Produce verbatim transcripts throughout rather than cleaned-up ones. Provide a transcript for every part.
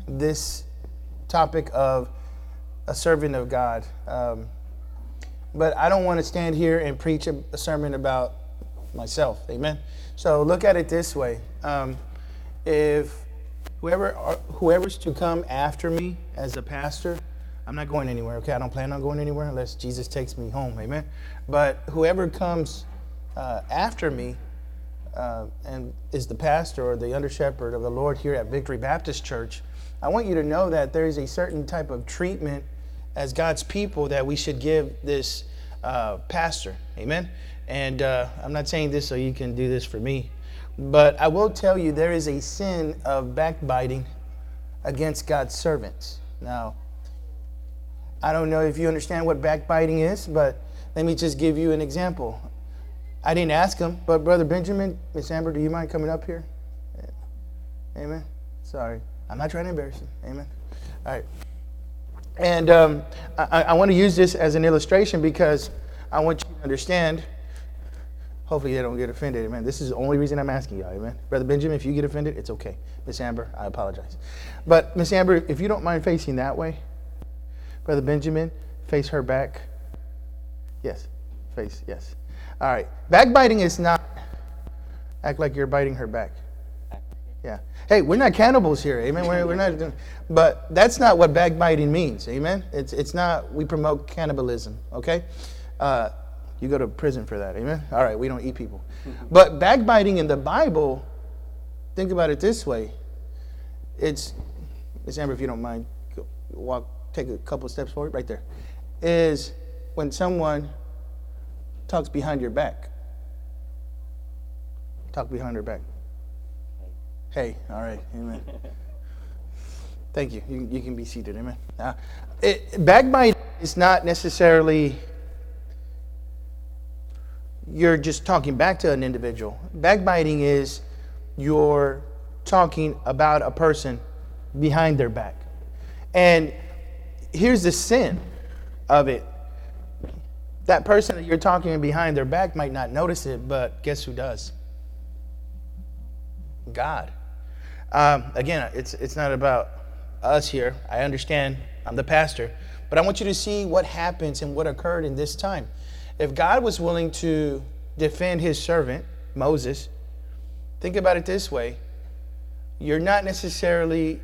this topic of a servant of God. Um, but I don't want to stand here and preach a, a sermon about myself. Amen. So look at it this way. Um, if whoever whoever's to come after me as a pastor, I'm not going anywhere. Okay, I don't plan on going anywhere unless Jesus takes me home. Amen. But whoever comes uh, after me uh, and is the pastor or the under shepherd of the Lord here at Victory Baptist Church, I want you to know that there is a certain type of treatment as God's people that we should give this uh, pastor. Amen. And uh, I'm not saying this so you can do this for me, but I will tell you there is a sin of backbiting against God's servants. Now, I don't know if you understand what backbiting is, but let me just give you an example. I didn't ask him, but Brother Benjamin, Miss Amber, do you mind coming up here? Amen. Sorry. I'm not trying to embarrass you. Amen. All right. And um, I, I want to use this as an illustration because I want you to understand. Hopefully they don't get offended. Amen. This is the only reason I'm asking y'all. Amen. Brother Benjamin, if you get offended, it's okay. Miss Amber, I apologize. But Miss Amber, if you don't mind facing that way, Brother Benjamin, face her back. Yes. Face, yes. All right. Backbiting is not act like you're biting her back. Yeah. Hey, we're not cannibals here. Amen. We're, we're not doing, but that's not what backbiting means. Amen. It's it's not, we promote cannibalism. Okay. Uh, you go to prison for that. Amen. All right. We don't eat people. But backbiting in the Bible, think about it this way. It's, Miss Amber, if you don't mind, go, walk, take a couple steps forward right there. Is when someone talks behind your back. Talk behind your back. Hey, all right, amen. Thank you. You, you can be seated, amen. Uh, it, backbite is not necessarily you're just talking back to an individual. Backbiting is you're talking about a person behind their back. And here's the sin of it. That person that you're talking behind their back might not notice it, but guess who does? God. Um, again, it's it's not about us here. I understand I'm the pastor, but I want you to see what happens and what occurred in this time. If God was willing to defend his servant, Moses, think about it this way. You're not necessarily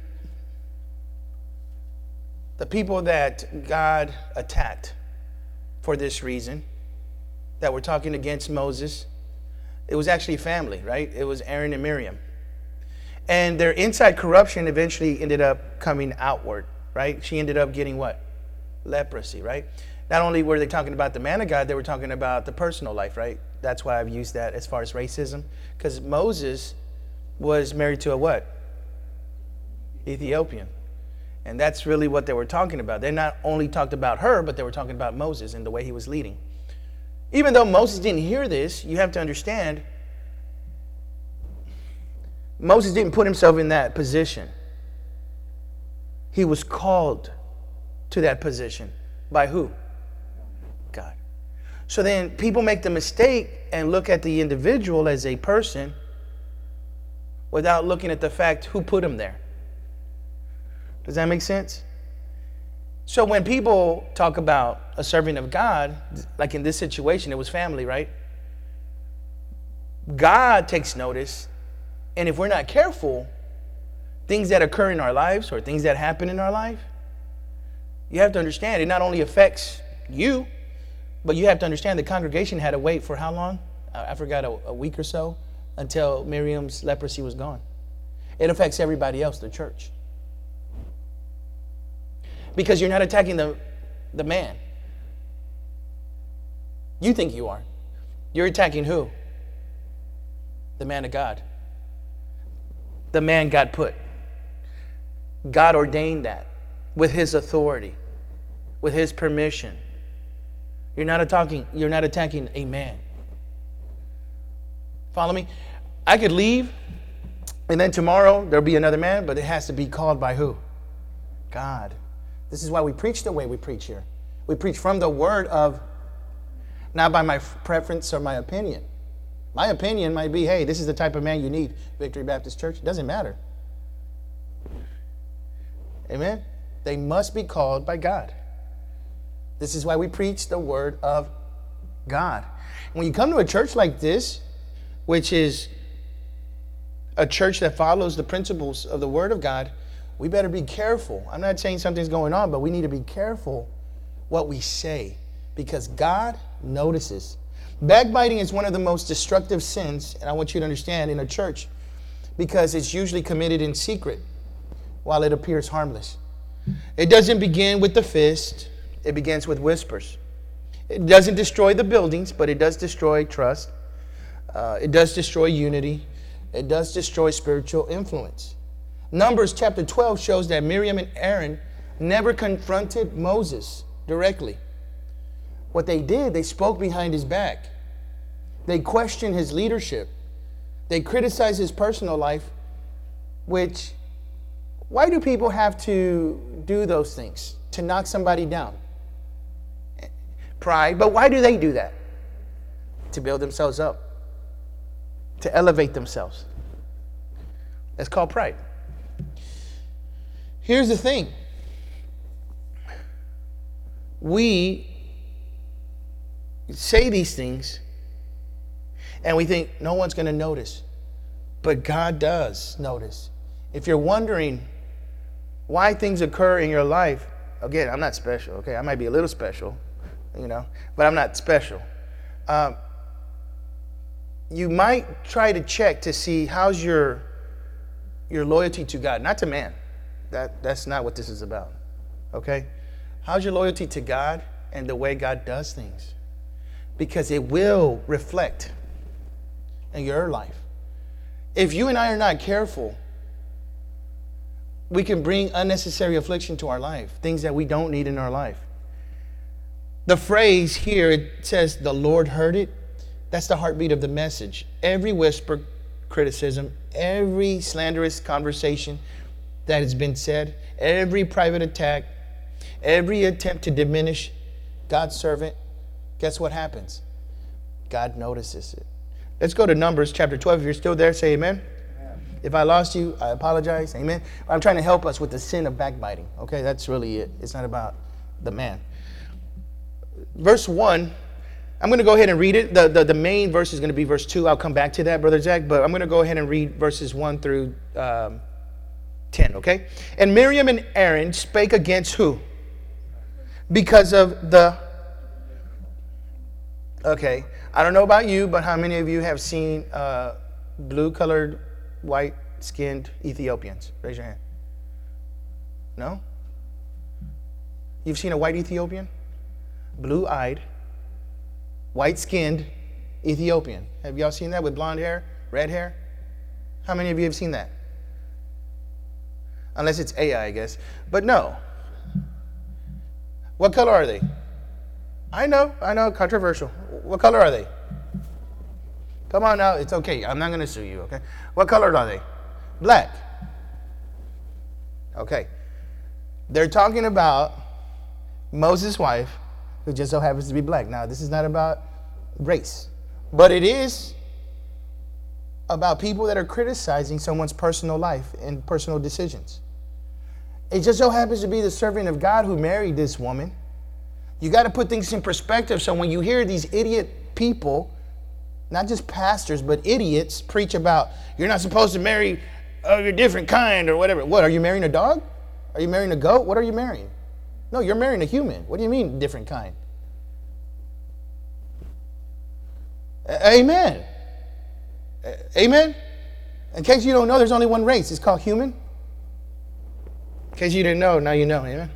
the people that God attacked for this reason, that were talking against Moses. It was actually family, right? It was Aaron and Miriam. And their inside corruption eventually ended up coming outward, right? She ended up getting what? Leprosy, right? Not only were they talking about the man of God, they were talking about the personal life, right? That's why I've used that as far as racism. Because Moses was married to a what? Ethiopian. And that's really what they were talking about. They not only talked about her, but they were talking about Moses and the way he was leading. Even though Moses didn't hear this, you have to understand, Moses didn't put himself in that position. He was called to that position. By who? God. So then people make the mistake and look at the individual as a person without looking at the fact who put him there. Does that make sense? So when people talk about a servant of God, like in this situation, it was family, right? God takes notice. And if we're not careful, things that occur in our lives or things that happen in our life, you have to understand it not only affects you, but you have to understand the congregation had to wait for how long? I forgot, a, a week or so until Miriam's leprosy was gone. It affects everybody else, the church. Because you're not attacking the, the man. You think you are. You're attacking who? The man of God. The man God put. God ordained that with his authority, with his permission. You're not attacking, you're not attacking a man. Follow me? I could leave, and then tomorrow there'll be another man, but it has to be called by who? God. This is why we preach the way we preach here. We preach from the word of, not by my preference or my opinion. My opinion might be, hey, this is the type of man you need, Victory Baptist Church. It doesn't matter. Amen? They must be called by God. This is why we preach the word of God. When you come to a church like this, which is a church that follows the principles of the word of God, we better be careful. I'm not saying something's going on, but we need to be careful what we say, because God notices. Backbiting is one of the most destructive sins, and I want you to understand, in a church, because it's usually committed in secret while it appears harmless. It doesn't begin with the fist. It begins with whispers. It doesn't destroy the buildings, but it does destroy trust. Uh, it does destroy unity. It does destroy spiritual influence. Numbers chapter twelve shows that Miriam and Aaron never confronted Moses directly. What they did, they spoke behind his back. They questioned his leadership. They criticized his personal life, which, why do people have to do those things? To knock somebody down? Pride. But why do they do that? To build themselves up. To elevate themselves. That's called pride. Here's the thing. We say these things and we think no one's going to notice. But God does notice. If you're wondering why things occur in your life, again, I'm not special, okay? I might be a little special, you know, but I'm not special. Um, you might try to check to see how's your your loyalty to God, not to man. That that's not what this is about, okay? How's your loyalty to God and the way God does things? Because it will reflect in your life. If you and I are not careful, we can bring unnecessary affliction to our life, things that we don't need in our life. The phrase here, it says, the Lord heard it. That's the heartbeat of the message. Every whisper, criticism, every slanderous conversation that has been said, every private attack, every attempt to diminish God's servant, guess what happens? God notices it. Let's go to Numbers chapter twelve. If you're still there, say amen. Amen. If I lost you, I apologize. Amen. I'm trying to help us with the sin of backbiting. Okay, that's really it. It's not about the man. Verse one, I'm going to go ahead and read it. The, the, the main verse is going to be verse two. I'll come back to that, Brother Zach, but I'm going to go ahead and read verses one through um, ten, okay? And Miriam and Aaron spake against who? Because of the... Okay, I don't know about you, but how many of you have seen uh, blue-colored, white-skinned Ethiopians? Raise your hand. No? You've seen a white Ethiopian? Blue-eyed, white-skinned Ethiopian. Have y'all seen that with blonde hair, red hair? How many of you have seen that? Unless it's A I, I guess. But no. What color are they? I know, I know, controversial. What color are they? Come on now, it's okay. I'm not going to sue you, okay? What color are they? Black. Okay. They're talking about Moses' wife, who just so happens to be black. Now, this is not about race, but it is about people that are criticizing someone's personal life and personal decisions. It just so happens to be the servant of God who married this woman. You got to put things in perspective. So when you hear these idiot people, not just pastors, but idiots, preach about you're not supposed to marry of a different kind or whatever. What, are you marrying a dog? Are you marrying a goat? What are you marrying? No, you're marrying a human. What do you mean different kind? Amen. Amen. In case you don't know, there's only one race. It's called human. In case you didn't know, now you know. Amen.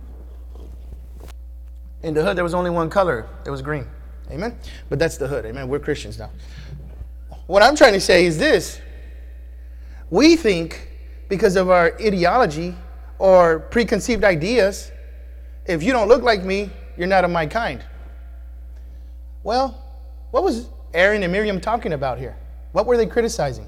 In the hood, there was only one color. It was green. Amen? But that's the hood. Amen? We're Christians now. What I'm trying to say is this. We think, because of our ideology or preconceived ideas, if you don't look like me, you're not of my kind. Well, what was Aaron and Miriam talking about here? What were they criticizing?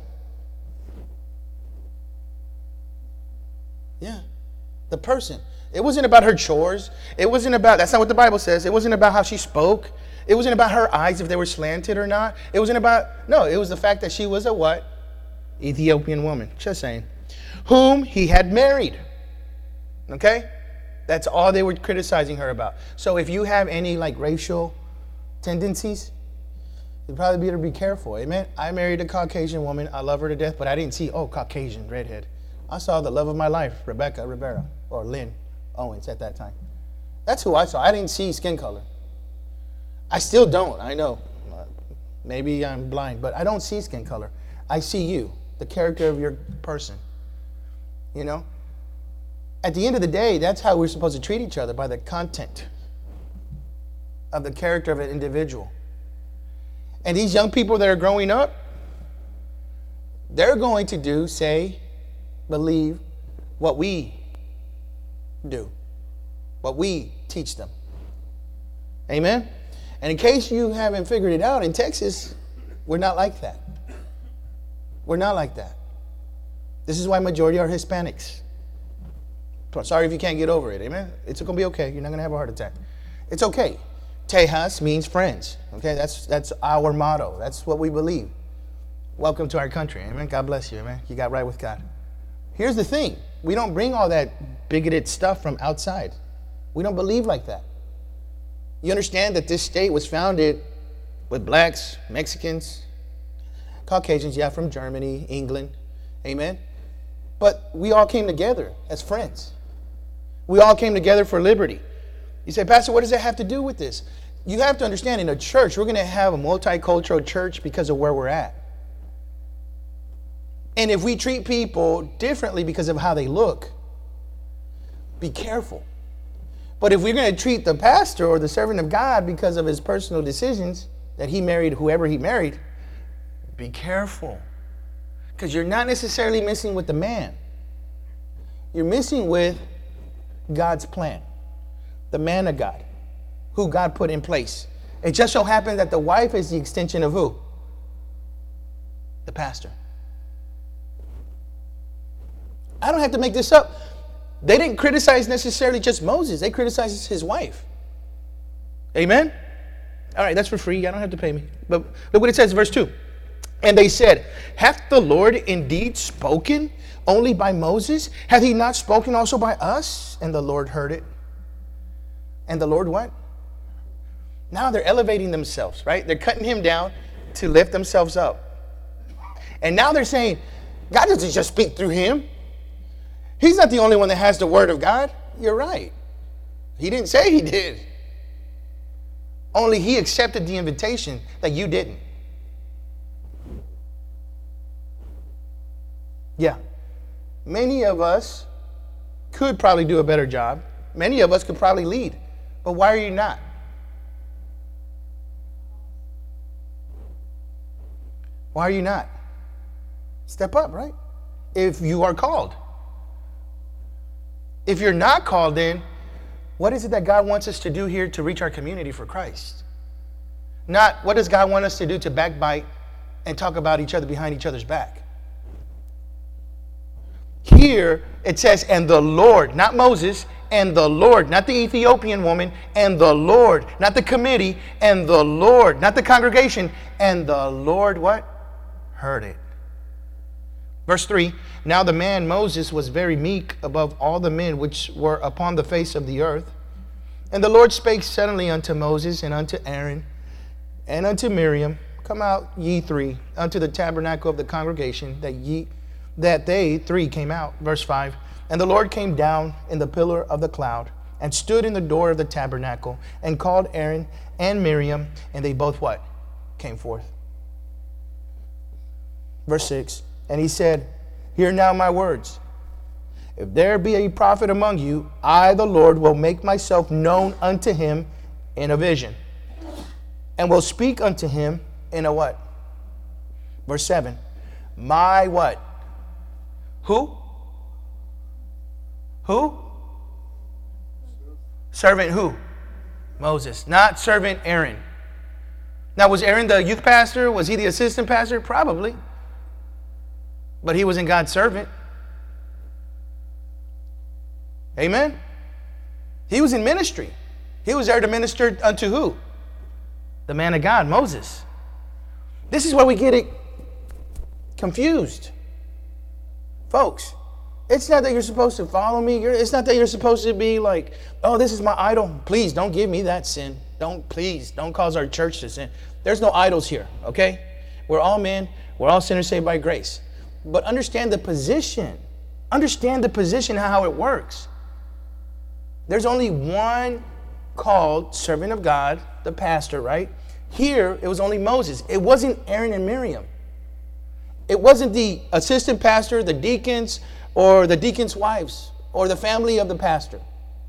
Yeah, the person. It wasn't about her chores. It wasn't about, that's not what the Bible says. It wasn't about how she spoke. It wasn't about her eyes, if they were slanted or not. It wasn't about, no, it was the fact that she was a what? Ethiopian woman. Just saying. Whom he had married. Okay? That's all they were criticizing her about. So if you have any like racial tendencies, you'd probably better be careful. Amen? I married a Caucasian woman. I love her to death, but I didn't see, oh, Caucasian, redhead. I saw the love of my life, Rebecca Rivera, or Lynn Owens at that time. That's who I saw. I didn't see skin color. I still don't. I know. Maybe I'm blind, but I don't see skin color. I see you, the character of your person. You know? At the end of the day, that's how we're supposed to treat each other, by the content of the character of an individual. And these young people that are growing up, they're going to do, say, believe what we do, what we teach them. Amen? And in case you haven't figured it out, in Texas, we're not like that. We're not like that. This is why majority are Hispanics. Sorry if you can't get over it. Amen? It's going to be okay. You're not going to have a heart attack. It's okay. Tejas means friends. Okay? That's that's our motto. That's what we believe. Welcome to our country. Amen? God bless you. Amen? You got right with God. Here's the thing. We don't bring all that bigoted stuff from outside. We don't believe like that. You understand that this state was founded with blacks, Mexicans, Caucasians, yeah, from Germany, England. Amen? But we all came together as friends. We all came together for liberty. You say, Pastor, what does that have to do with this? You have to understand, in a church, we're going to have a multicultural church because of where we're at. And if we treat people differently because of how they look, be careful. But if we're going to treat the pastor or the servant of God because of his personal decisions, that he married whoever he married, be careful. Because you're not necessarily messing with the man. You're messing with God's plan. The man of God, who God put in place. It just so happens that the wife is the extension of who? The pastor. I don't have to make this up. They didn't criticize necessarily just Moses. They criticized his wife. Amen? All right, that's for free. I don't have to pay me. But look what it says, verse two. And they said, hath the Lord indeed spoken only by Moses? Hath he not spoken also by us? And the Lord heard it. And the Lord what? Now they're elevating themselves, right? They're cutting him down to lift themselves up. And now they're saying, God doesn't just speak through him. He's not the only one that has the word of God. You're right. He didn't say he did. Only he accepted the invitation that you didn't. Yeah. Many of us could probably do a better job. Many of us could probably lead. But why are you not? Why are you not? Step up, right? If you are called. If you're not called, then what is it that God wants us to do here to reach our community for Christ? Not what does God want us to do to backbite and talk about each other behind each other's back. Here it says, and the Lord, not Moses, and the Lord, not the Ethiopian woman, and the Lord, not the committee, and the Lord, not the congregation, and the Lord what? Heard it. Verse three, now the man Moses was very meek above all the men which were upon the face of the earth. And the Lord spake suddenly unto Moses and unto Aaron and unto Miriam, come out ye three unto the tabernacle of the congregation, that ye that they three came out. Verse five, and the Lord came down in the pillar of the cloud and stood in the door of the tabernacle and called Aaron and Miriam, and they both what? Came forth. Verse six, and he said, hear now my words. If there be a prophet among you, I, the Lord, will make myself known unto him in a vision, and will speak unto him in a what? Verse seven, my what? Who? Who? Servant who? Moses, not servant Aaron. Now, was Aaron the youth pastor? Was he the assistant pastor? Probably. But he wasn't God's servant. Amen? He was in ministry. He was there to minister unto who? The man of God, Moses. This is where we get it confused. Folks, It's not that you're supposed to follow me. You're, it's not that you're supposed to be like, oh, this is my idol. Please don't give me that sin. Don't, please, don't cause our church to sin. There's no idols here, okay? We're all men. We're all sinners saved by grace. But understand the position. Understand the position, how it works. There's only one called servant of God, the pastor, right? Here, it was only Moses. It wasn't Aaron and Miriam. It wasn't the assistant pastor, the deacons, or the deacons' wives, or the family of the pastor.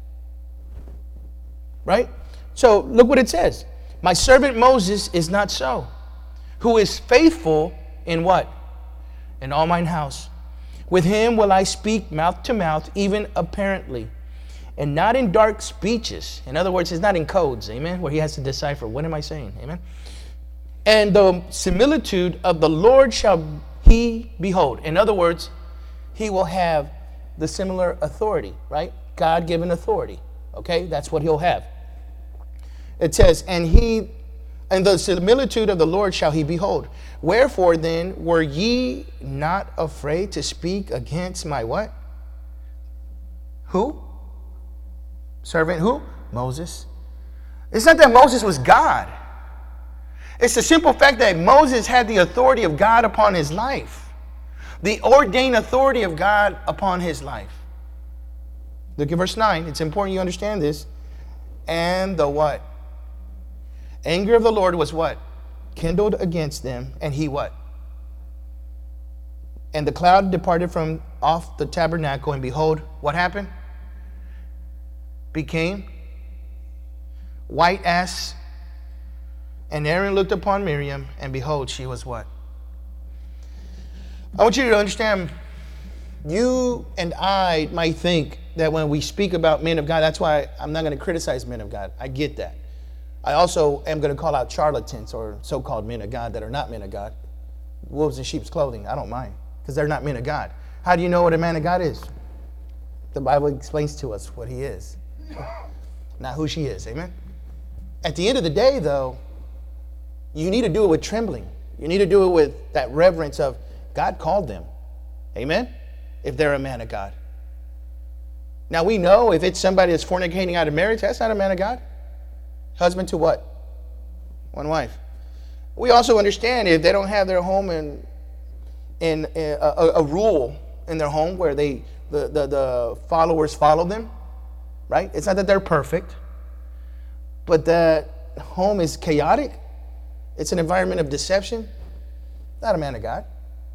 Right? So look what it says. My servant Moses is not so, who is faithful in what? In all mine house. With him will I speak mouth to mouth, even apparently, and not in dark speeches. In other words, it's not in codes, amen, where he has to decipher, what am I saying, amen? And the similitude of the Lord shall he behold. In other words, he will have the similar authority, right? God-given authority, okay? That's what he'll have. It says, and he, and the similitude of the Lord shall he behold. Wherefore then were ye not afraid to speak against my what? Who? Servant who? Moses. It's not that Moses was God. It's the simple fact that Moses had the authority of God upon his life. The ordained authority of God upon his life. Look at verse nine. It's important you understand this. And the what? Anger of the Lord was what? Kindled against them. And he what? And the cloud departed from off the tabernacle. And behold, what happened? Became white as. And Aaron looked upon Miriam. And behold, she was what? I want you to understand, you and I might think that when we speak about men of God, that's why I'm not going to criticize men of God. I get that. I also am going to call out charlatans or so-called men of God that are not men of God. Wolves in sheep's clothing. I don't mind because they're not men of God. How do you know what a man of God is? The Bible explains to us what he is, not who she is. Amen? At the end of the day, though, you need to do it with trembling. You need to do it with that reverence of God called them. Amen? If they're a man of God. Now we know if it's somebody that's fornicating out of marriage, that's not a man of God. Husband to what? One wife. We also understand if they don't have their home in in a, a, a rule in their home where they the, the, the followers follow them, right? It's not that they're perfect, but that home is chaotic. It's an environment of deception. Not a man of God.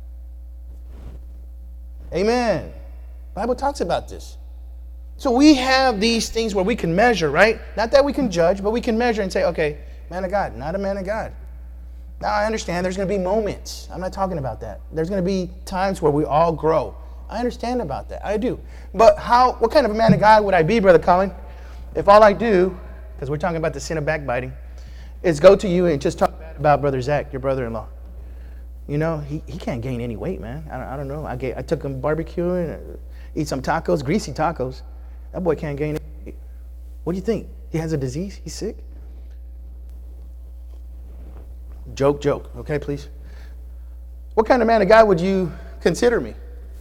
Amen. The Bible talks about this. So we have these things where we can measure, right? Not that we can judge, but we can measure and say, okay, man of God, not a man of God. Now I understand there's going to be moments. I'm not talking about that. There's going to be times where we all grow. I understand about that. I do. But how? What kind of a man of God would I be, Brother Colin, if all I do, because we're talking about the sin of backbiting, is go to you and just talk bad about Brother Zach, your brother-in-law? You know, he, he can't gain any weight, man. I don't, I don't know. I, gave, I took him barbecuing, uh, eat some tacos, greasy tacos. That boy can't gain any weight. What do you think? He has a disease? He's sick? Joke, joke. Okay, please. What kind of man of God would you consider me?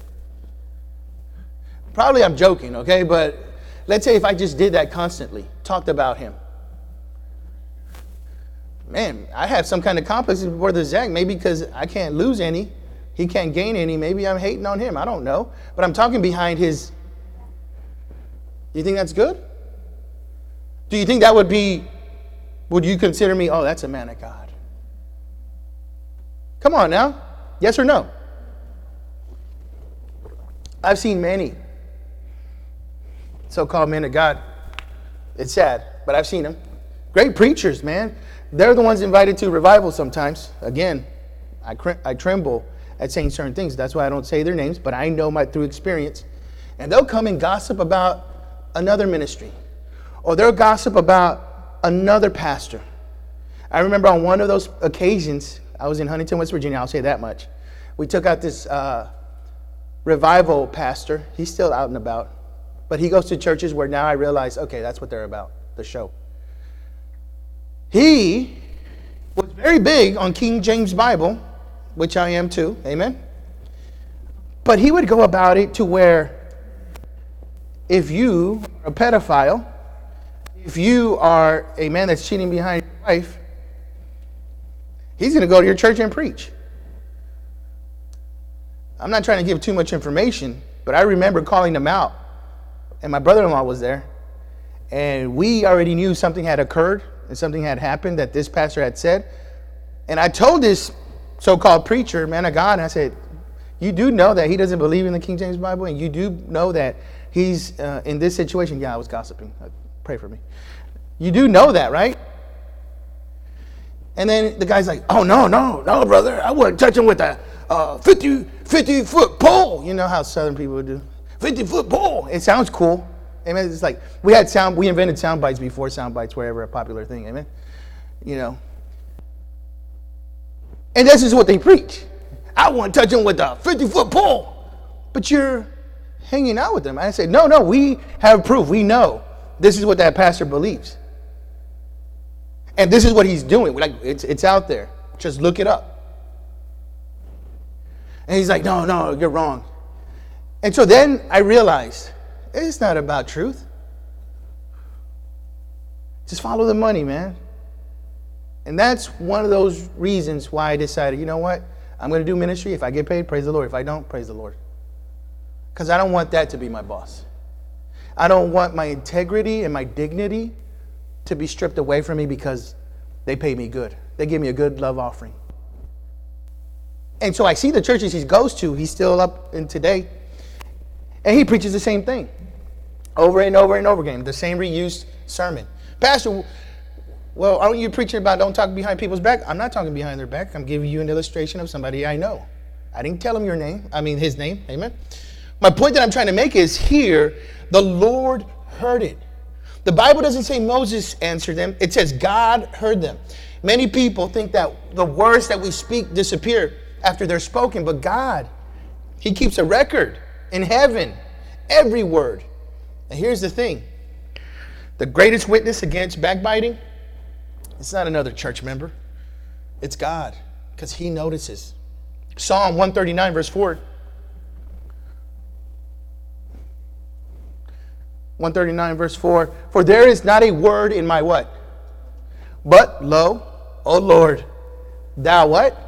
Probably I'm joking, okay? But let's say if I just did that constantly, talked about him. Man, I have some kind of complex with Brother Zach, maybe because I can't lose any. He can't gain any. Maybe I'm hating on him. I don't know. But I'm talking behind his... Do you think that's good? Do you think that would be... Would you consider me, oh, that's a man of God? Come on now. Yes or no? I've seen many so-called men of God. It's sad, but I've seen them. Great preachers, man. They're the ones invited to revival sometimes. Again, I, cr- I tremble at saying certain things. That's why I don't say their names, but I know my through experience. And they'll come and gossip about another ministry. Or they'll gossip about another pastor. I remember on one of those occasions, I was in Huntington, West Virginia, I'll say that much. We took out this uh, revival pastor. He's still out and about. But he goes to churches where now I realize, okay, that's what they're about, the show. He was very big on King James Bible, which I am too, amen? But he would go about it to where if you are a pedophile, if you are a man that's cheating behind your wife, he's going to go to your church and preach. I'm not trying to give too much information, but I remember calling them out, and my brother-in-law was there, and we already knew something had occurred and something had happened that this pastor had said. And I told this so-called preacher, man of God, and I said, you do know that he doesn't believe in the King James Bible, and you do know that he's uh, in this situation. Yeah, I was gossiping. Pray for me. You do know that, right? And then the guy's like, oh, no, no, no, brother. I wouldn't touch him with a uh, fifty, fifty foot pole. You know how Southern people would do. fifty foot pole. It sounds cool. Amen. It's like we had sound, we invented sound bites before sound bites were ever a popular thing. Amen. You know. And this is what they preach. I wouldn't touch him with a fifty foot pole. But you're hanging out with them. I said, no, no, we have proof. We know this is what that pastor believes. And this is what he's doing. Like it's it's out there. Just look it up. And he's like, no, no, you're wrong. And so then I realized it's not about truth. Just follow the money, man. And that's one of those reasons why I decided, you know what? I'm going to do ministry. If I get paid, praise the Lord. If I don't, praise the Lord. Because I don't want that to be my boss. I don't want my integrity and my dignity to be stripped away from me because they pay me good. They give me a good love offering. And so I see the churches he goes to, he's still up in today, and he preaches the same thing over and over and over again, the same reused sermon. Pastor, well, aren't you preaching about don't talk behind people's back? I'm not talking behind their back. I'm giving you an illustration of somebody I know. I didn't tell him your name. I mean his name. Amen. My point that I'm trying to make is here, the Lord heard it. The Bible doesn't say Moses answered them. It says God heard them. Many people think that the words that we speak disappear after they're spoken, but God, he keeps a record in heaven, every word. And here's the thing. The greatest witness against backbiting, it's not another church member. It's God, because he notices. Psalm one thirty-nine, verse four. one thirty-nine, verse four. For there is not a word in my what? But, lo, O Lord, thou what?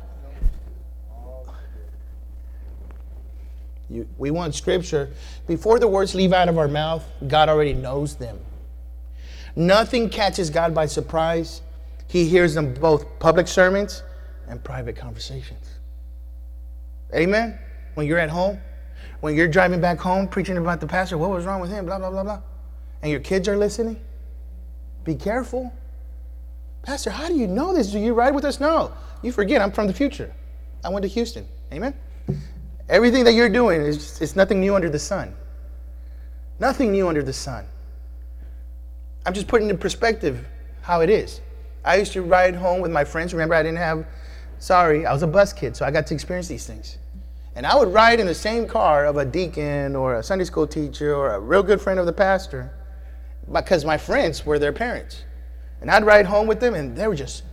You, we want scripture. Before the words leave out of our mouth, God already knows them. Nothing catches God by surprise. He hears them both public sermons and private conversations. Amen? When you're at home, when you're driving back home preaching about the pastor, what was wrong with him, blah, blah, blah, blah. And your kids are listening. Be careful. Pastor, how do you know this? Do you ride with us? No. You forget, I'm from the future. I went to Houston. Amen? Everything that you're doing is it's nothing new under the sun. Nothing new under the sun. I'm just putting in perspective how it is. I used to ride home with my friends. Remember, I didn't have, sorry, I was a bus kid, so I got to experience these things. And I would ride in the same car of a deacon or a Sunday school teacher or a real good friend of the pastor because my friends were their parents. And I'd ride home with them, and they were just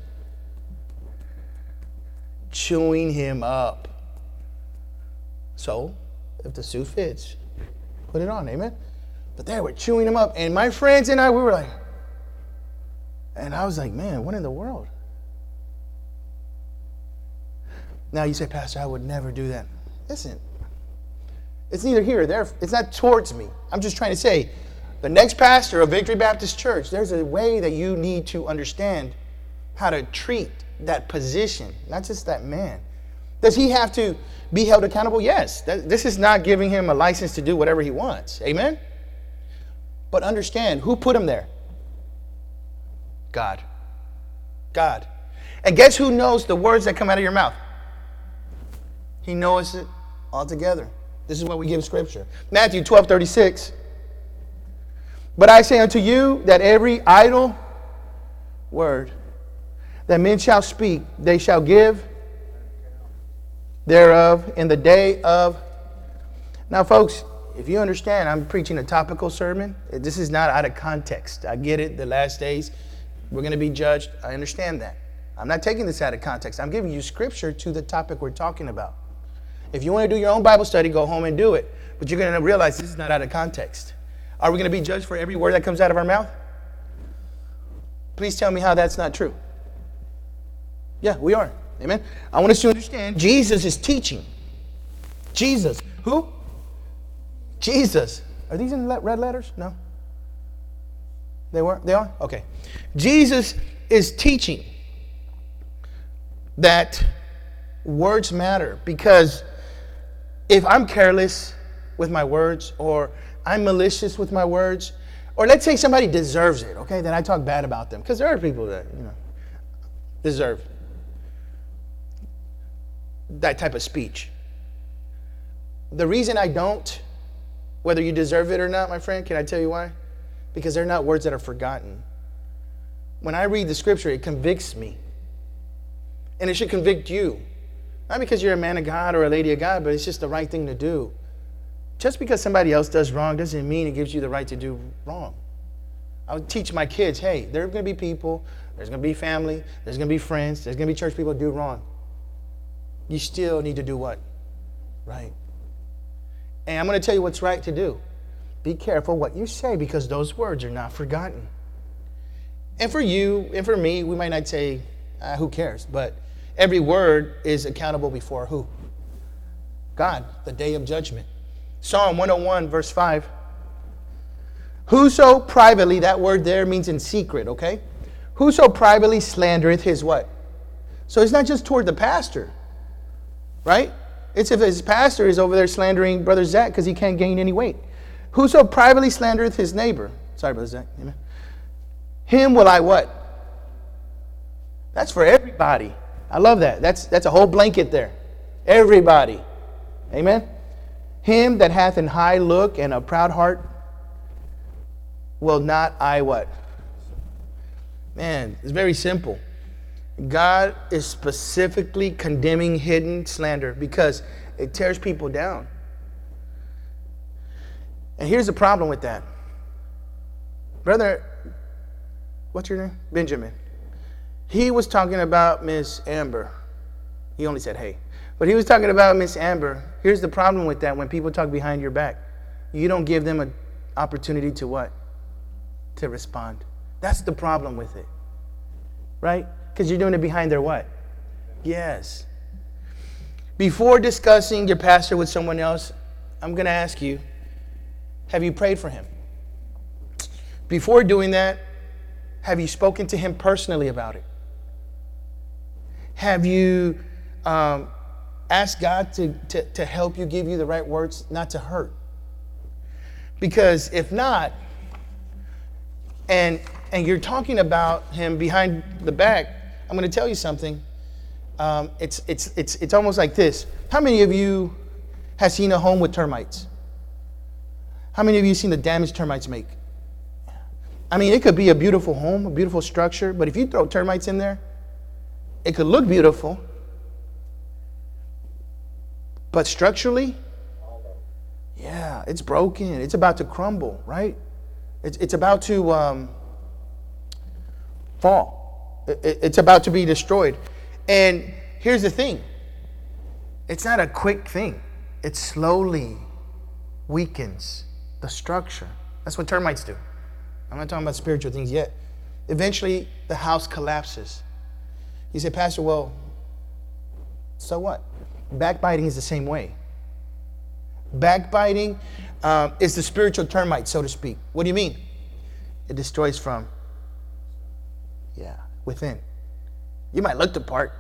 chewing him up. So, if the suit fits, put it on, amen? But they were chewing him up, and my friends and I, we were like, and I was like, man, what in the world? Now you say, Pastor, I would never do that. Listen, it's neither here or there. It's not towards me. I'm just trying to say, the next pastor of Victory Baptist Church, there's a way that you need to understand how to treat that position, not just that man. Does he have to be held accountable? Yes. This is not giving him a license to do whatever he wants. Amen? But understand, who put him there? God. God. And guess who knows the words that come out of your mouth? He knows it altogether. This is what we give Scripture. Matthew twelve thirty-six. But I say unto you that every idle word that men shall speak, they shall give thereof in the day of. Now, folks, if you understand, I'm preaching a topical sermon. This is not out of context. I get it. The last days, we're going to be judged. I understand that. I'm not taking this out of context. I'm giving you scripture to the topic we're talking about. If you want to do your own Bible study, go home and do it. But you're going to realize this is not out of context. Are we going to be judged for every word that comes out of our mouth? Please tell me how that's not true. Yeah, we are. Amen. I want us to understand Jesus is teaching. Jesus. Who? Jesus. Are these in red letters? No. They were? They are? Okay. Jesus is teaching that words matter, because if I'm careless with my words, or I'm malicious with my words, or let's say somebody deserves it, okay, then I talk bad about them, because there are people that, you know, deserve that type of speech. The reason I don't, whether you deserve it or not, my friend, can I tell you why? Because they're not words that are forgotten. When I read the scripture, it convicts me. And it should convict you. Not because you're a man of God or a lady of God, but it's just the right thing to do. Just because somebody else does wrong doesn't mean it gives you the right to do wrong. I would teach my kids, hey, there are going to be people, there's going to be family, there's going to be friends, there's going to be church people who do wrong. You still need to do what? Right. And I'm going to tell you what's right to do. Be careful what you say, because those words are not forgotten. And for you and for me, we might not say, ah, who cares? But every word is accountable before who? God, the day of judgment. Psalm one oh one, verse five. Whoso privately, that word there means in secret, okay? Whoso privately slandereth his what? So it's not just toward the pastor, right? It's if his pastor is over there slandering Brother Zach because he can't gain any weight. Whoso privately slandereth his neighbor. Sorry, Brother Zach. Amen. Him will I what? That's for everybody. I love that. That's, that's a whole blanket there. Everybody. Amen. Him that hath an high look and a proud heart will not I what? Man, it's very simple. God is specifically condemning hidden slander because it tears people down. And here's the problem with that. Brother, what's your name? Benjamin. He was talking about Miss Amber. He only said, hey. But he was talking about Miss Amber. Here's the problem with that. When people talk behind your back, you don't give them an opportunity to what? To respond. That's the problem with it. Right? Because you're doing it behind their what? Yes. Before discussing your pastor with someone else, I'm going to ask you, have you prayed for him? Before doing that, have you spoken to him personally about it? Have you um, asked God to, to, to help you, give you the right words, not to hurt? Because if not, and and you're talking about him behind the back, I'm going to tell you something. Um, it's it's it's it's almost like this. How many of you have seen a home with termites? How many of you have seen the damage termites make? I mean, it could be a beautiful home, a beautiful structure, but if you throw termites in there, it could look beautiful, but structurally, yeah, it's broken. It's about to crumble, right? It's, it's about to um, fall. It, it's about to be destroyed. And here's the thing. It's not a quick thing. It slowly weakens the structure. That's what termites do. I'm not talking about spiritual things yet. Eventually, the house collapses. You say, Pastor, well, so what? Backbiting is the same way. Backbiting um, is the spiritual termite, so to speak. What do you mean? It destroys from, yeah, within. You might look the part,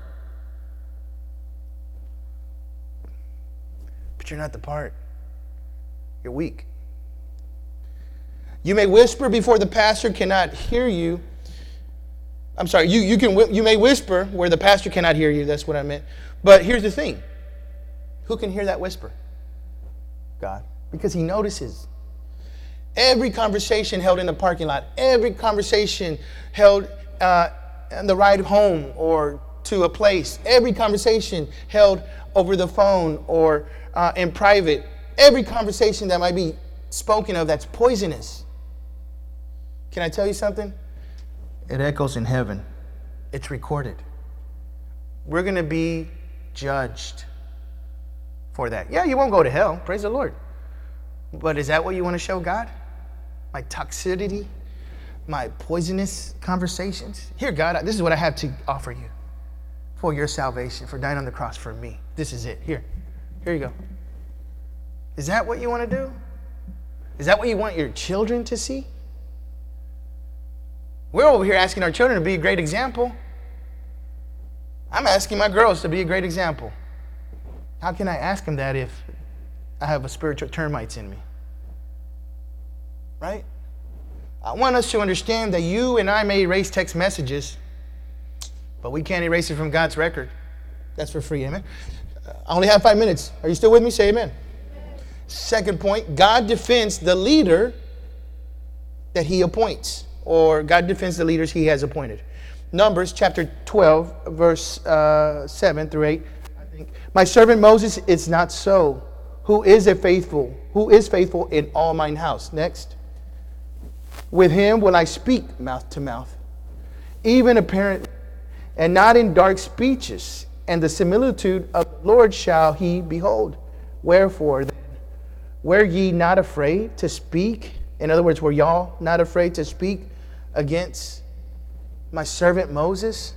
but you're not the part. You're weak. You may whisper before the pastor cannot hear you. I'm sorry, you, you, can, you may whisper where the pastor cannot hear you. That's what I meant. But here's the thing. Who can hear that whisper? God. Because he notices. Every conversation held in the parking lot, every conversation held uh, on the ride home or to a place, every conversation held over the phone or uh, in private, every conversation that might be spoken of that's poisonous. Can I tell you something? It echoes in heaven. It's recorded. We're going to be judged for that. Yeah, you won't go to hell. Praise the Lord. But is that what you want to show God? my toxicity, my poisonous conversations. Here, God, this is what I have to offer you for your salvation, for dying on the cross for me. This is it. Here. Here you go. Is that what you want to do? Is that what you want your children to see? We're over here asking our children to be a great example. I'm asking my girls to be a great example. How can I ask them that if I have a spiritual termites in me? Right? I want us to understand that you and I may erase text messages, but we can't erase it from God's record. That's for free, amen? I only have five minutes. Are you still with me? Say amen. Second point, God defends the leader that he appoints, or God defends the leaders he has appointed. Numbers chapter twelve, verse uh, seven through eight. I think, my servant Moses is not so, who is a faithful, who is faithful in all mine house. Next. With him will I speak mouth to mouth, even apparent, and not in dark speeches, and the similitude of the Lord shall he behold. Wherefore then, were ye not afraid to speak? In other words, were y'all not afraid to speak against my servant Moses?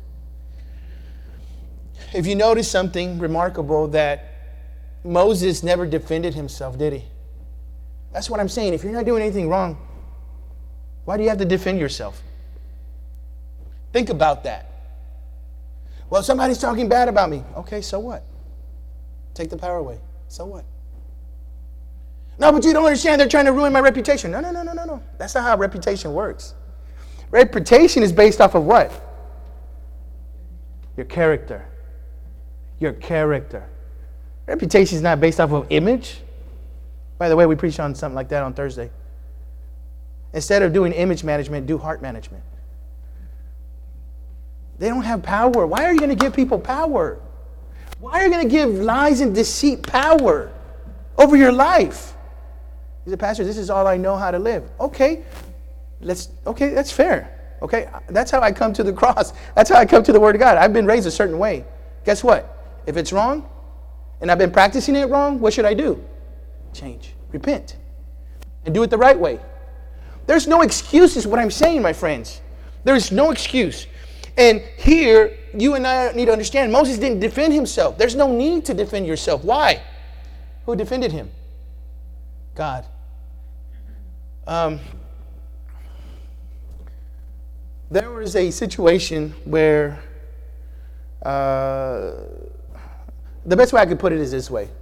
If you notice something remarkable, that Moses never defended himself, did he? That's what I'm saying. If you're not doing anything wrong, why do you have to defend yourself? Think about that. Well, somebody's talking bad about me. Okay, so what? Take the power away. So what? No, but you don't understand. They're trying to ruin my reputation. No, no, no, no, no, no. That's not how reputation works. Reputation is based off of what? Your character. Your character. Reputation is not based off of image. By the way, we preached on something like that on Thursday. Instead of doing image management, do heart management. They don't have power. Why are you going to give people power? Why are you going to give lies and deceit power over your life? He said, Pastor, this is all I know how to live. Okay, let's. Okay, that's fair. Okay, that's how I come to the cross. That's how I come to the Word of God. I've been raised a certain way. Guess what? If it's wrong, and I've been practicing it wrong, what should I do? Change. Repent. And do it the right way. There's no excuse is what I'm saying, my friends. There's no excuse. And here, you and I need to understand, Moses didn't defend himself. There's no need to defend yourself. Why? Who defended him? God. Um, there was a situation where, uh, the best way I could put it is this way.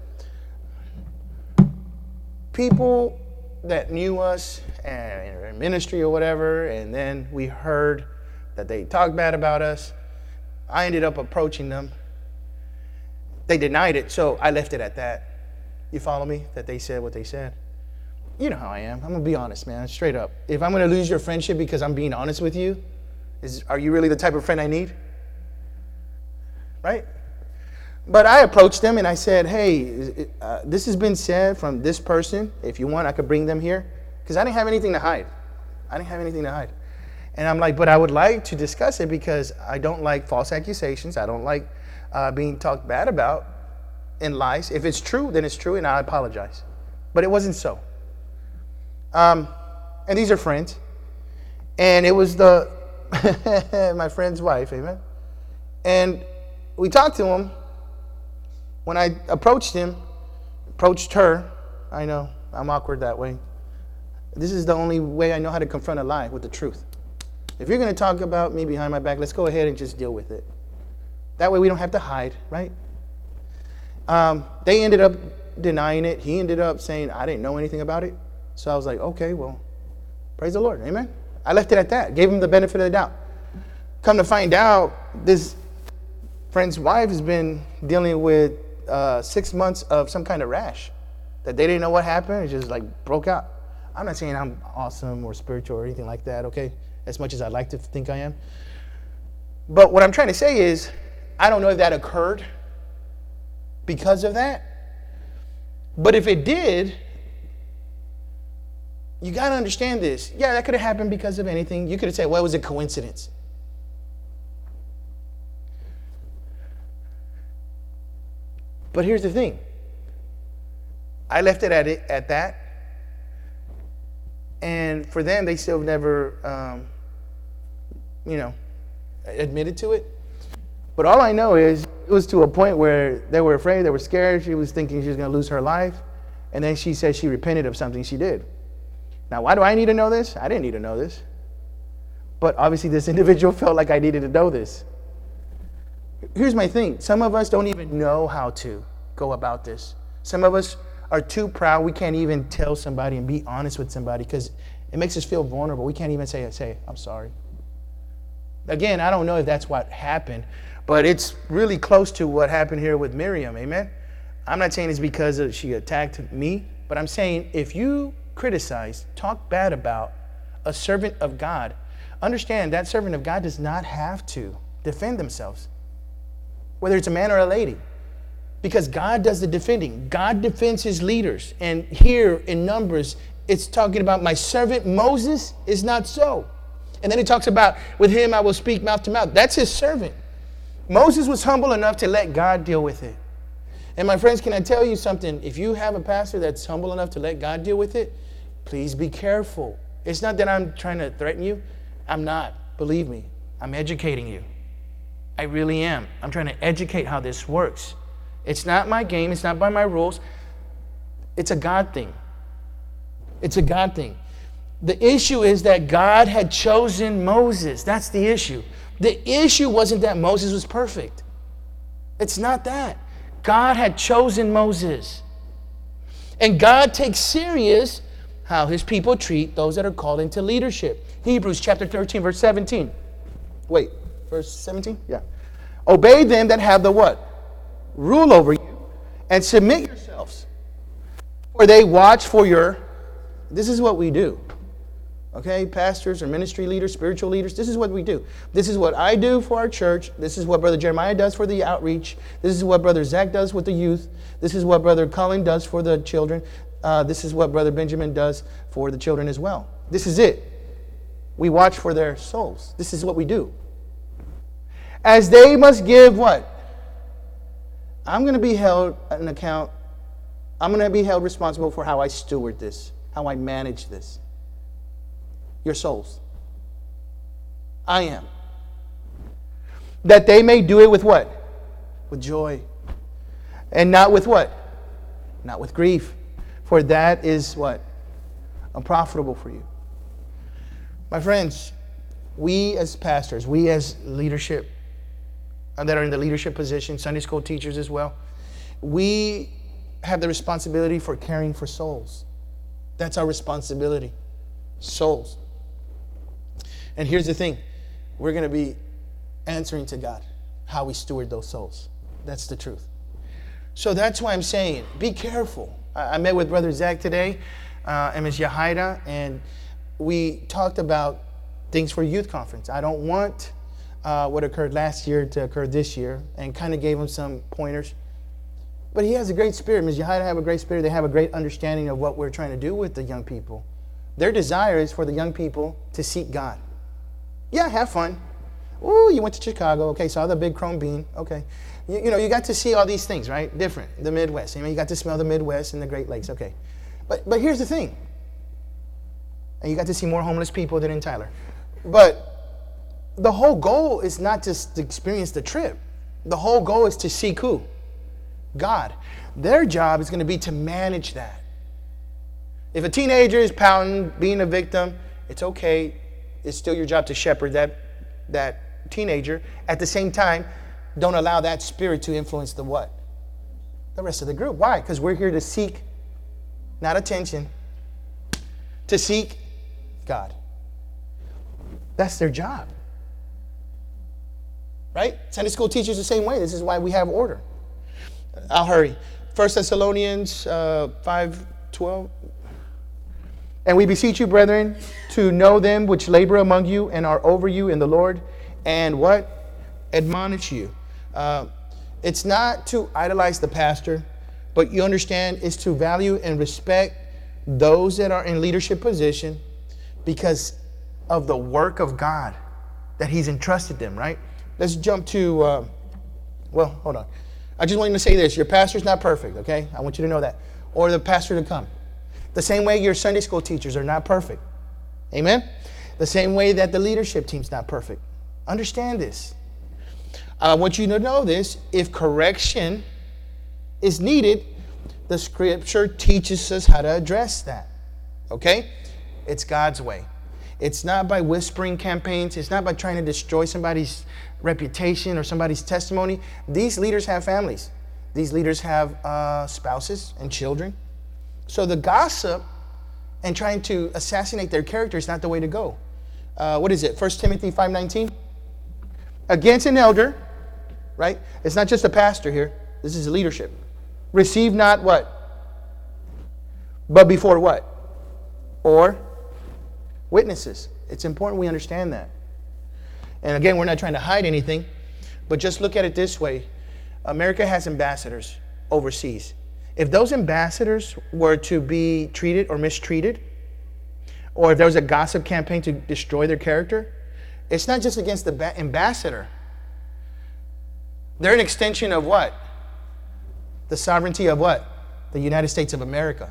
People that knew us and in ministry or whatever, and then we heard that they talked bad about us. I ended up approaching them. They denied it, so I left it at that. You follow me? That they said what they said. You know how I am. I'm going to be honest, man, straight up. If I'm going to lose your friendship because I'm being honest with you, is are you really the type of friend I need? Right? But I approached them and I said, hey, uh, this has been said from this person. If you want, I could bring them here. Because I didn't have anything to hide. I didn't have anything to hide. And I'm like, but I would like to discuss it because I don't like false accusations. I don't like uh, being talked bad about in lies. If it's true, then it's true, and I apologize. But it wasn't so. Um, and these are friends. And it was the my friend's wife, amen? And we talked to him. When I approached him, approached her, I know, I'm awkward that way. This is the only way I know how to confront a lie, with the truth. If you're going to talk about me behind my back, let's go ahead and just deal with it. That way we don't have to hide, right? Um, they ended up denying it. He ended up saying, I didn't know anything about it. So I was like, okay, well, praise the Lord, amen? I left it at that, gave him the benefit of the doubt. Come to find out, this friend's wife has been dealing with uh, six months of some kind of rash that they didn't know what happened. It just like broke out. I'm not saying I'm awesome or spiritual or anything like that, okay? As much as I'd like to think I am. But what I'm trying to say is, I don't know if that occurred because of that. But if it did, you got to understand this. Yeah, that could have happened because of anything. You could have said, well, it was a coincidence. But here's the thing. I left it at it at that. And for them, they still never, um, you know, admitted to it. But all I know is it was to a point where they were afraid, they were scared. She was thinking she was going to lose her life. And then she said she repented of something she did. Now, why do I need to know this? I didn't need to know this. But obviously this individual felt like I needed to know this. Here's my thing. Some of us don't even know how to go about this. Some of us are too proud. We can't even tell somebody and be honest with somebody because it makes us feel vulnerable. We can't even say, say, I'm sorry. Again, I don't know if that's what happened, but it's really close to what happened here with Miriam. Amen. I'm not saying it's because of, she attacked me, but I'm saying if you criticize, talk bad about a servant of God, understand that servant of God does not have to defend themselves, whether it's a man or a lady, because God does the defending. God defends his leaders. And here in Numbers, it's talking about my servant Moses is not so. And then he talks about with him I will speak mouth to mouth. That's his servant. Moses was humble enough to let God deal with it. And my friends, can I tell you something? If you have a pastor that's humble enough to let God deal with it, please be careful. It's not that I'm trying to threaten you. I'm not. Believe me. I'm educating you. I really am. I'm trying to educate how this works. It's not my game. It's not by my rules. It's a God thing. It's a God thing. The issue is that God had chosen Moses. That's the issue. The issue wasn't that Moses was perfect. It's not that. God had chosen Moses. And God takes serious how his people treat those that are called into leadership. Hebrews chapter thirteen, verse seventeen. Wait, verse seventeen? Yeah. Obey them that have the what? Rule over you, and submit yourselves. For they watch for your... This is what we do. Okay, pastors or ministry leaders, spiritual leaders, this is what we do. This is what I do for our church. This is what Brother Jeremiah does for the outreach. This is what Brother Zach does with the youth. This is what Brother Colin does for the children. Uh, this is what Brother Benjamin does for the children as well. This is it. We watch for their souls. This is what we do. As they must give what? I'm going to be held an account. I'm going to be held responsible for how I steward this, how I manage this. Your souls. I am. That they may do it with what? With joy. And not with what? Not with grief. For that is what? Unprofitable for you. My friends, we as pastors, we as leadership, that are in the leadership position, Sunday school teachers as well, we have the responsibility for caring for souls. That's our responsibility. Souls. And here's the thing. We're going to be answering to God how we steward those souls. That's the truth. So that's why I'm saying, be careful. I, I met with Brother Zach today uh, and Miz Yahida, and we talked about things for youth conference. I don't want uh, what occurred last year to occur this year, and kind of gave him some pointers. But he has a great spirit. Miz Yahida have a great spirit. They have a great understanding of what we're trying to do with the young people. Their desire is for the young people to seek God. Yeah, have fun. Ooh, you went to Chicago. Okay, saw the big chrome bean. Okay. You, you know, you got to see all these things, right? Different. The Midwest. I mean, you got to smell the Midwest and the Great Lakes. Okay. But but here's the thing. And you got to see more homeless people than in Tyler. But the whole goal is not just to experience the trip. The whole goal is to seek who? God. Their job is going to be to manage that. If a teenager is pouting, being a victim, it's okay. It's still your job to shepherd that, that teenager. At the same time, don't allow that spirit to influence the what? The rest of the group. Why? Because we're here to seek, not attention, to seek God. That's their job. Right? Sunday school teachers the same way. This is why we have order. I'll hurry. First Thessalonians uh, five twelve. And we beseech you, brethren, to know them which labor among you and are over you in the Lord, and what? Admonish you. Uh, it's not to idolize the pastor, but you understand it's to value and respect those that are in leadership position because of the work of God that he's entrusted them, right? Let's jump to, uh, well, hold on. I just want you to say this. Your pastor's not perfect, okay? I want you to know that. Or the pastor to come. The same way your Sunday school teachers are not perfect. Amen? The same way that the leadership team's not perfect. Understand this. I want you to know this. If correction is needed, the scripture teaches us how to address that. Okay? It's God's way. It's not by whispering campaigns. It's not by trying to destroy somebody's reputation or somebody's testimony. These leaders have families. These leaders have uh, spouses and children. So the gossip and trying to assassinate their character is not the way to go. Uh, what is it? First Timothy five nineteen? Against an elder, right? It's not just a pastor here. This is leadership. Receive not what? But before what? Or witnesses. It's important we understand that. And again, we're not trying to hide anything, but just look at it this way. America has ambassadors overseas. If those ambassadors were to be treated or mistreated, or if there was a gossip campaign to destroy their character, it's not just against the ba- ambassador. They're an extension of what? The sovereignty of what? The United States of America.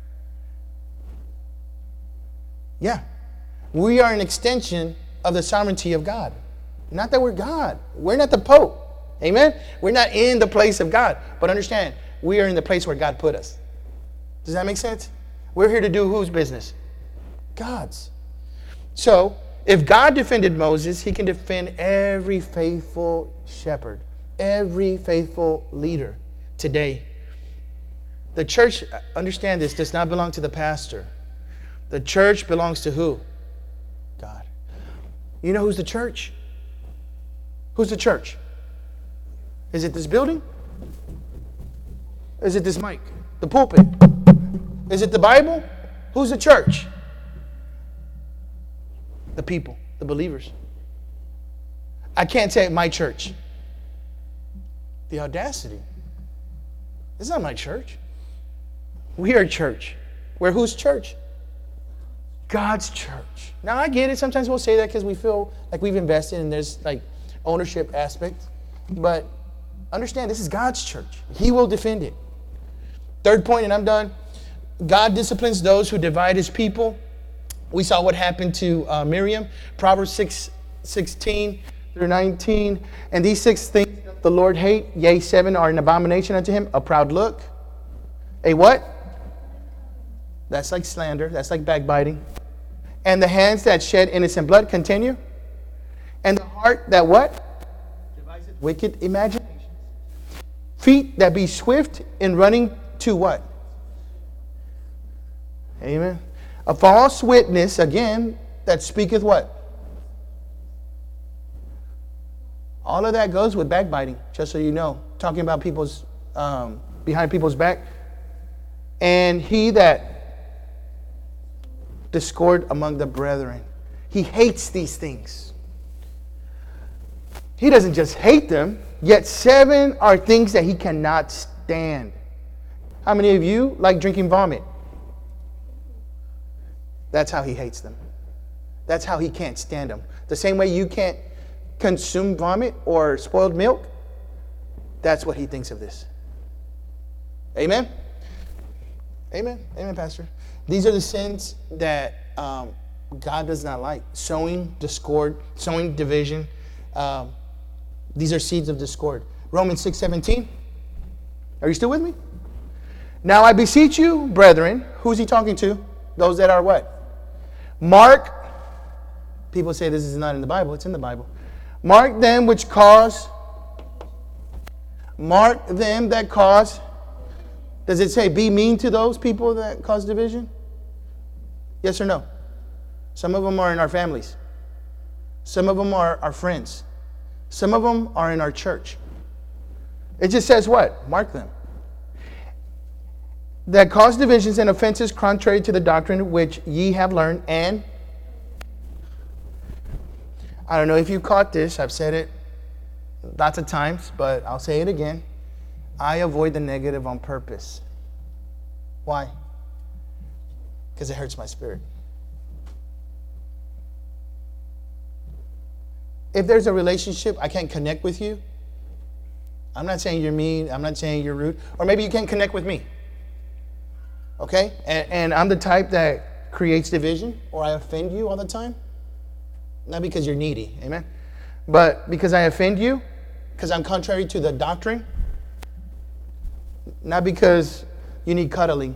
Yeah. We are an extension of the sovereignty of God. Not that we're God. We're not the Pope. Amen? We're not in the place of God. But understand, we are in the place where God put us. Does that make sense? We're here to do whose business? God's. So, if God defended Moses, he can defend every faithful shepherd, every faithful leader today. The church, understand this, does not belong to the pastor. The church belongs to who? God. You know who's the church? Who's the church? Is it this building? Is it this mic? The pulpit? Is it the Bible? Who's the church? The people, the believers. I can't say my church. The audacity. It's not my church. We are church. We're whose church? God's church. Now I get it. Sometimes we'll say that because we feel like we've invested and there's like ownership aspect. But understand, this is God's church. He will defend it. Third point, and I'm done. God disciplines those who divide his people. We saw what happened to uh, Miriam. Proverbs six, sixteen through nineteen. And these six things the Lord hate, yea, seven are an abomination unto him. A proud look. A what? That's like slander. That's like backbiting. And the hands that shed innocent blood. Continue. And the heart that what? Deviseth wicked imaginations. Feet that be swift in running to what? Amen. A false witness, again, that speaketh what? All of that goes with backbiting, just so you know. Talking about people's, um, behind people's back. And he that discord among the brethren. He hates these things. He doesn't just hate them, yet seven are things that he cannot stand. How many of you like drinking vomit? That's how he hates them. That's how he can't stand them. The same way you can't consume vomit or spoiled milk, that's what he thinks of this. Amen? Amen. Amen, Pastor. These are the sins that um, God does not like. Sowing discord, sowing division. Um, these are seeds of discord. Romans six seventeen. Are you still with me? Now I beseech you, brethren. Who's he talking to? Those that are what? Mark. People say this is not in the Bible. It's in the Bible. Mark them which cause. Mark them that cause. Does it say be mean to those people that cause division? Yes or no? Some of them are in our families. Some of them are our friends. Some of them are in our church. It just says what? Mark them. That cause divisions and offenses contrary to the doctrine which ye have learned. And I don't know if you caught this. I've said it lots of times, but I'll say it again. I avoid the negative on purpose. Why? Because it hurts my spirit. If there's a relationship, I can't connect with you. I'm not saying you're mean. I'm not saying you're rude. Or maybe you can't connect with me. Okay? And, and I'm the type that creates division, or I offend you all the time, not because you're needy, amen, but because I offend you, because I'm contrary to the doctrine, not because you need cuddling.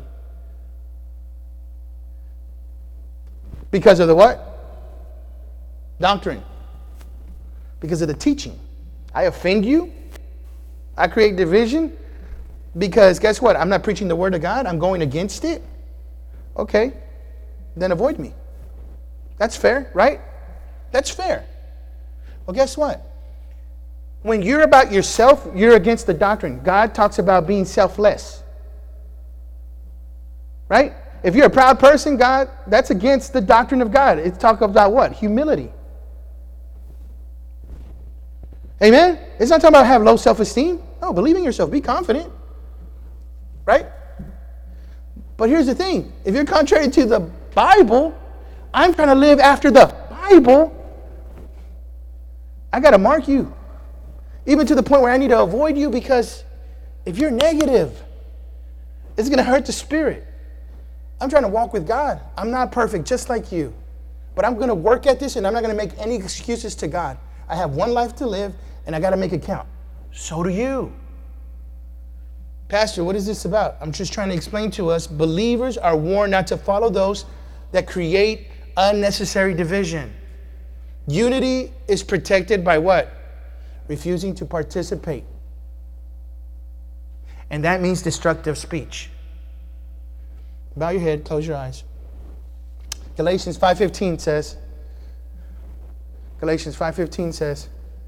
Because of the what? Doctrine. Because of the teaching. I offend you. I create division. Because guess what? I'm not preaching the word of God. I'm going against it. Okay. Then avoid me. That's fair, right? That's fair. Well, guess what? When you're about yourself, you're against the doctrine. God talks about being selfless. Right? If you're a proud person, God, that's against the doctrine of God. It talks about what? Humility. Amen? It's not talking about have low self-esteem. No, believe in yourself. Be confident. Right? But here's the thing. If you're contrary to the Bible, I'm trying to live after the Bible, I got to mark you. Even to the point where I need to avoid you, because if you're negative, it's going to hurt the spirit. I'm trying to walk with God. I'm not perfect, just like you. But I'm going to work at this, and I'm not going to make any excuses to God. I have one life to live, and I got to make it count. So do you. Pastor, what is this about? I'm just trying to explain to us, believers are warned not to follow those that create unnecessary division. Unity is protected by what? Refusing to participate. And that means destructive speech. Bow your head, close your eyes. Galatians five fifteen says, Galatians five fifteen says,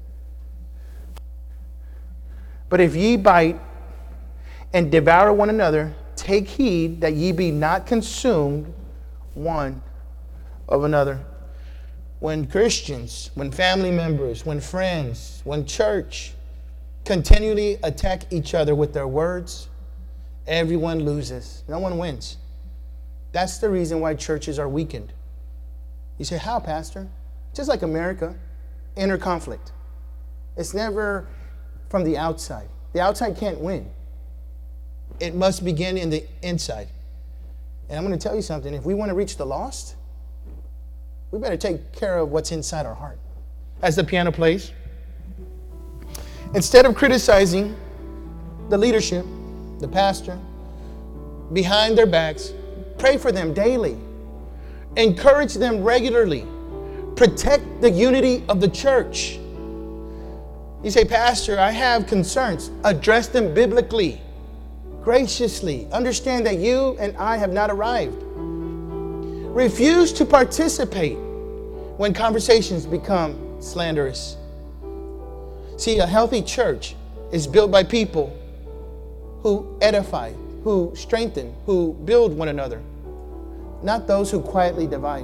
but if ye bite and devour one another, take heed that ye be not consumed one of another. When Christians, when family members, when friends, when church continually attack each other with their words, everyone loses. No one wins. That's the reason why churches are weakened. You say, how, Pastor? Just like America, inner conflict. It's never from the outside. The outside can't win. It must begin in the inside. And I'm going to tell you something. If we want to reach the lost, we better take care of what's inside our heart. As the piano plays, instead of criticizing the leadership, the pastor, behind their backs, pray for them daily. Encourage them regularly. Protect the unity of the church. You say, Pastor, I have concerns. Address them biblically, graciously. Understand that you and I have not arrived. Refuse to participate when conversations become slanderous. See, a healthy church is built by people who edify, who strengthen, who build one another, not those who quietly divide.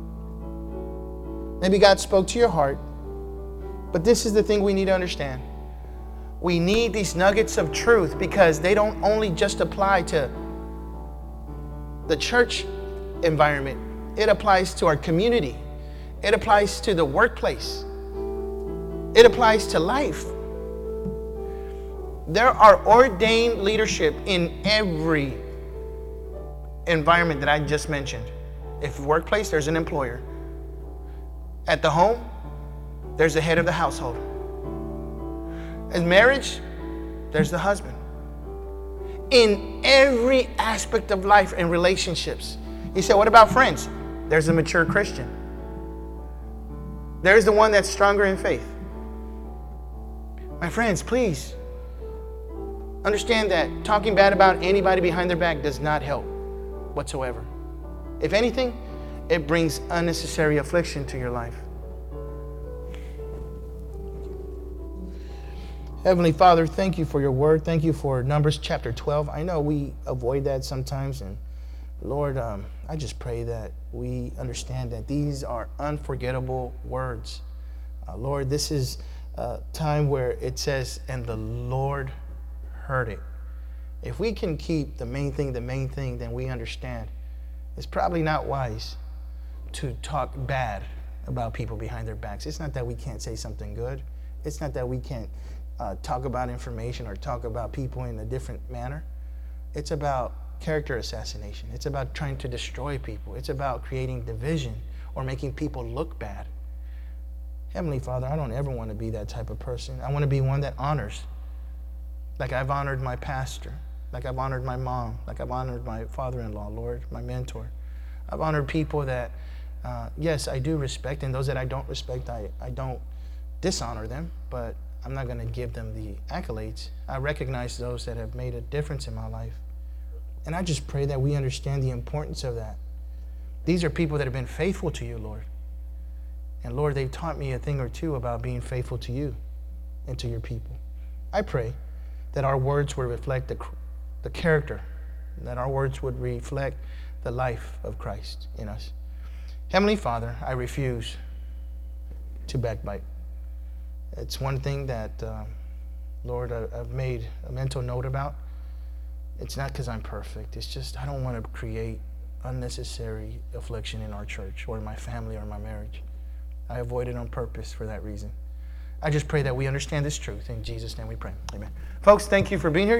Maybe God spoke to your heart, but this is the thing we need to understand. We need these nuggets of truth because they don't only just apply to the church environment. It applies to our community. It applies to the workplace. It applies to life. There are ordained leadership in every environment that I just mentioned. If workplace, there's an employer. At the home, there's the head of the household. In marriage, there's the husband. In every aspect of life and relationships. You say, what about friends? There's a mature Christian. There's the one that's stronger in faith. My friends, please understand that talking bad about anybody behind their back does not help whatsoever. If anything, it brings unnecessary affliction to your life. Heavenly Father, thank you for your word. Thank you for Numbers chapter twelve. I know we avoid that sometimes, and Lord, um, I just pray that we understand that these are unforgettable words. Uh, Lord, this is a time where it says, and the Lord heard it. If we can keep the main thing the main thing, then we understand it's probably not wise to talk bad about people behind their backs. It's not that we can't say something good. It's not that we can't uh, talk about information or talk about people in a different manner. It's about character assassination. It's about trying to destroy people. It's about creating division or making people look bad. Heavenly Father, I don't ever want to be that type of person. I want to be one that honors, like I've honored my pastor, like I've honored my mom, like I've honored my father-in-law, Lord, my mentor. I've honored people that, uh, yes, I do respect, and those that I don't respect, I, I don't dishonor them, but I'm not going to give them the accolades. I recognize those that have made a difference in my life. And I just pray that we understand the importance of that. These are people that have been faithful to you, Lord. And Lord, they've taught me a thing or two about being faithful to you and to your people. I pray that our words would reflect the, the character, that our words would reflect the life of Christ in us. Heavenly Father, I refuse to backbite. It's one thing that, uh, Lord, I, I've made a mental note about. It's not because I'm perfect. It's just I don't want to create unnecessary affliction in our church or in my family or my marriage. I avoid it on purpose for that reason. I just pray that we understand this truth. In Jesus' name we pray. Amen. Folks, thank you for being here.